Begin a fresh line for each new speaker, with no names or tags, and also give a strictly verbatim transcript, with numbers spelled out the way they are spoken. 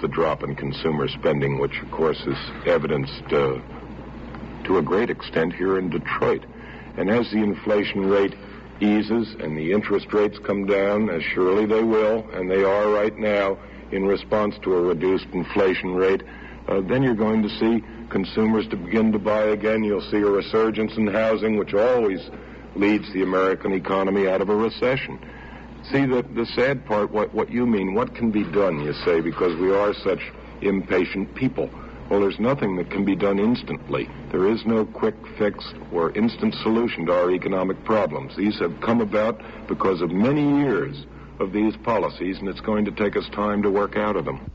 the drop in consumer spending, which, of course, is evidenced uh, to a great extent here in Detroit. And as the inflation rate eases and the interest rates come down, as surely they will, and they are right now in response to a reduced inflation rate, uh, then you're going to see consumers to begin to buy again. You'll see a resurgence in housing, which always leads the American economy out of a recession. See, the, the sad part, what, what you mean, what can be done, you say, because we are such impatient people. Well, there's nothing that can be done instantly. There is no quick fix or instant solution to our economic problems. These have come about because of many years of these policies, and it's going to take us time to work out of them.